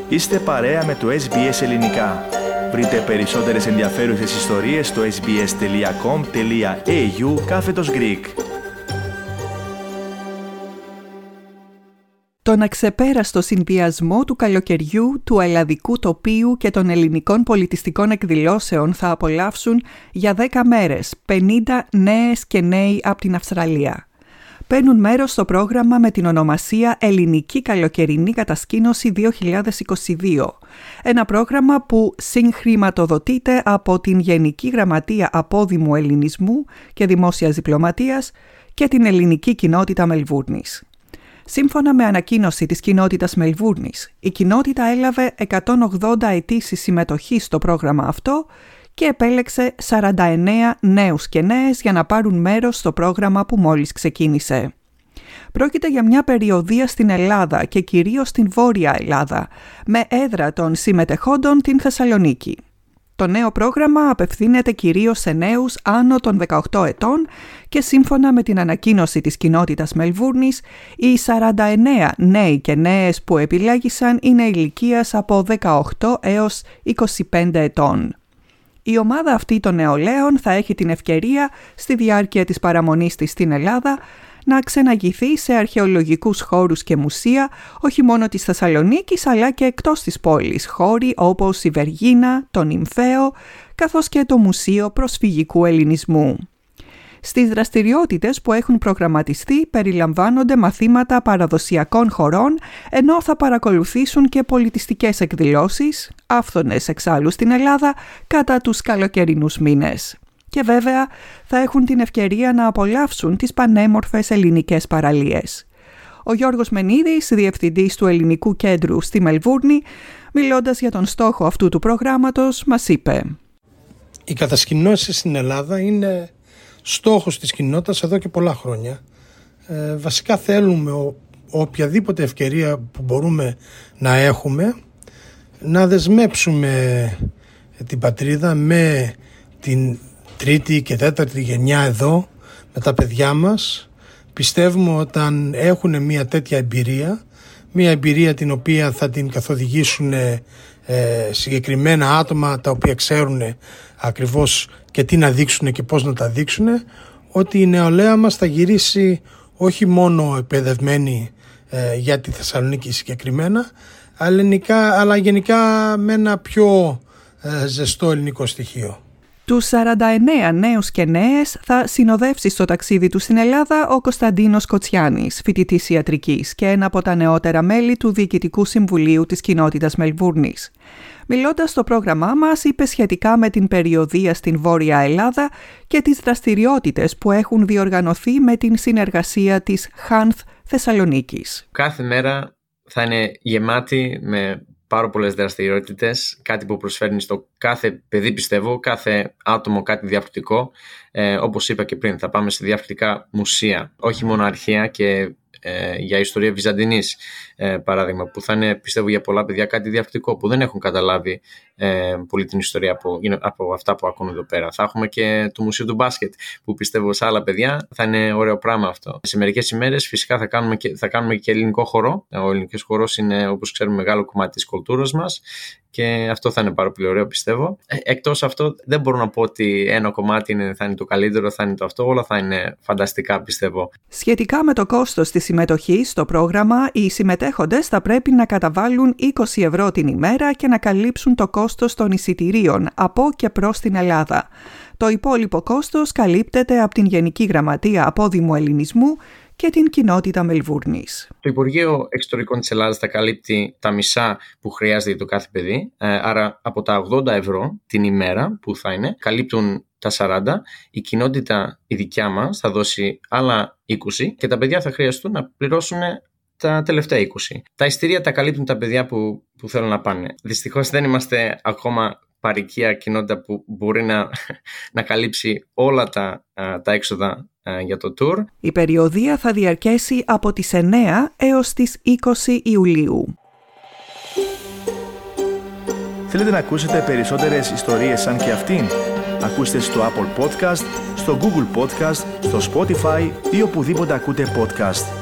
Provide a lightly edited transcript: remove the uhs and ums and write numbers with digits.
Είστε παρέα με το SBS Ελληνικά. Βρείτε περισσότερες ενδιαφέρουσες ιστορίες στο sbs.com.au/Greek. Τον αξεπέραστο συνδυασμό του καλοκαιριού, του ελλαδικού τοπίου και των ελληνικών πολιτιστικών εκδηλώσεων θα απολαύσουν για 10 μέρες 50 νέες και νέοι από την Αυστραλία. Παίρνουν μέρος στο πρόγραμμα με την ονομασία Ελληνική Καλοκαιρινή Κατασκήνωση 2022. Ένα πρόγραμμα που συγχρηματοδοτείται από την Γενική Γραμματεία Απόδημου Ελληνισμού και Δημόσιας Διπλωματίας και την Ελληνική Κοινότητα Μελβούρνης. Σύμφωνα με ανακοίνωση της κοινότητας Μελβούρνης, η κοινότητα έλαβε 180 αιτήσεις συμμετοχής στο πρόγραμμα αυτό και επέλεξε 49 νέους και νέες για να πάρουν μέρος στο πρόγραμμα που μόλις ξεκίνησε. Πρόκειται για μια περιοδεία στην Ελλάδα και κυρίως στην Βόρεια Ελλάδα, με έδρα των συμμετεχόντων την Θεσσαλονίκη. Το νέο πρόγραμμα απευθύνεται κυρίως σε νέους άνω των 18 ετών και σύμφωνα με την ανακοίνωση της κοινότητας Μελβούρνης, οι 49 νέοι και νέες που επιλέγησαν είναι ηλικίας από 18 έως 25 ετών. Η ομάδα αυτή των νεολαίων θα έχει την ευκαιρία στη διάρκεια της παραμονής της στην Ελλάδα να ξεναγηθεί σε αρχαιολογικούς χώρους και μουσεία όχι μόνο της Θεσσαλονίκης αλλά και εκτός της πόλης, χώροι όπως η Βεργίνα, το Νυμφαίο καθώς και το Μουσείο Προσφυγικού Ελληνισμού. Στις δραστηριότητες που έχουν προγραμματιστεί περιλαμβάνονται μαθήματα παραδοσιακών χωρών, ενώ θα παρακολουθήσουν και πολιτιστικές εκδηλώσεις, άφθονες εξάλλου στην Ελλάδα, κατά τους καλοκαιρινούς μήνες. Και βέβαια θα έχουν την ευκαιρία να απολαύσουν τις πανέμορφες ελληνικές παραλίες. Ο Γιώργος Μενίδης, διευθυντής του Ελληνικού Κέντρου στη Μελβούρνη, μιλώντας για τον στόχο αυτού του προγράμματος, μας είπε: Οι κατασκηνώσεις στην Ελλάδα είναι στόχος της κοινότητας εδώ και πολλά χρόνια. Βασικά θέλουμε οποιαδήποτε ευκαιρία που μπορούμε να έχουμε να δεσμέψουμε την πατρίδα με την τρίτη και τέταρτη γενιά εδώ, με τα παιδιά μας. Πιστεύουμε όταν έχουν μια τέτοια εμπειρία, μια εμπειρία την οποία θα την καθοδηγήσουν συγκεκριμένα άτομα τα οποία ξέρουν ακριβώς και τι να δείξουν και πώς να τα δείξουν, ότι η νεολαία μας θα γυρίσει όχι μόνο εκπαιδευμένη για τη Θεσσαλονίκη συγκεκριμένα, αλλά γενικά με ένα πιο ζεστό ελληνικό στοιχείο. Τους 49 νέους και νέες θα συνοδεύσει στο ταξίδι του στην Ελλάδα ο Κωνσταντίνος Κοτσιάνης, φοιτητής ιατρικής και ένα από τα νεότερα μέλη του Διοικητικού Συμβουλίου της κοινότητας Μελβούρνης. Μιλώντας στο πρόγραμμά μας, είπε σχετικά με την περιοδεία στην Βόρεια Ελλάδα και τις δραστηριότητες που έχουν διοργανωθεί με την συνεργασία της Χάνθ Θεσσαλονίκης. Κάθε μέρα θα είναι γεμάτη με πάρα πολλές δραστηριότητες, κάτι που προσφέρει στο κάθε παιδί, πιστεύω, κάθε άτομο κάτι διαφορετικό. Όπως είπα και πριν, θα πάμε σε διαφορετικά μουσεία, όχι μόνο αρχαία και για ιστορία βυζαντινής, παράδειγμα, που θα είναι, πιστεύω, για πολλά παιδιά κάτι διαφορετικό, που δεν έχουν καταλάβει πολύ την ιστορία από αυτά που ακούμε εδώ πέρα. Θα έχουμε και το Μουσείο του Μπάσκετ, που πιστεύω σε άλλα παιδιά θα είναι ωραίο πράγμα αυτό. Σε μερικές ημέρες φυσικά θα κάνουμε και ελληνικό χορό. Ο ελληνικός χορός είναι, όπως ξέρουμε, μεγάλο κομμάτι της κουλτούρας μας και αυτό θα είναι πάρα πολύ ωραίο, πιστεύω. Εκτός αυτό, δεν μπορώ να πω ότι ένα κομμάτι θα είναι το καλύτερο, θα είναι το αυτό, όλα θα είναι φανταστικά, πιστεύω. Σχετικά με το κόστος της συμμετοχής στο πρόγραμμα, οι συμμετέχοντες θα πρέπει να καταβάλουν 20 ευρώ την ημέρα και να καλύψουν το κόστος των εισιτηρίων από και προς την Ελλάδα. Το υπόλοιπο κόστος καλύπτεται από την Γενική Γραμματεία Απόδημου Ελληνισμού και την κοινότητα Μελβούρνης. Το Υπουργείο Εξωτερικών της Ελλάδας θα καλύπτει τα μισά που χρειάζεται για το κάθε παιδί, άρα από τα 80 ευρώ την ημέρα που θα είναι, καλύπτουν τα 40, η κοινότητα η δικιά μας θα δώσει άλλα 20 και τα παιδιά θα χρειαστούν να πληρώσουν τα τελευταία 20. Τα εισιτήρια τα καλύπτουν τα παιδιά που θέλουν να πάνε. Δυστυχώς δεν είμαστε ακόμα παροικία κοινότητα που μπορεί να καλύψει όλα τα έξοδα για το tour. Η περιοδεία θα διαρκέσει από τις 9 έως τις 20 Ιουλίου. Θέλετε να ακούσετε περισσότερες ιστορίες σαν και αυτήν? Ακούστε στο Apple Podcast, στο Google Podcast, στο Spotify ή οπουδήποτε ακούτε podcast.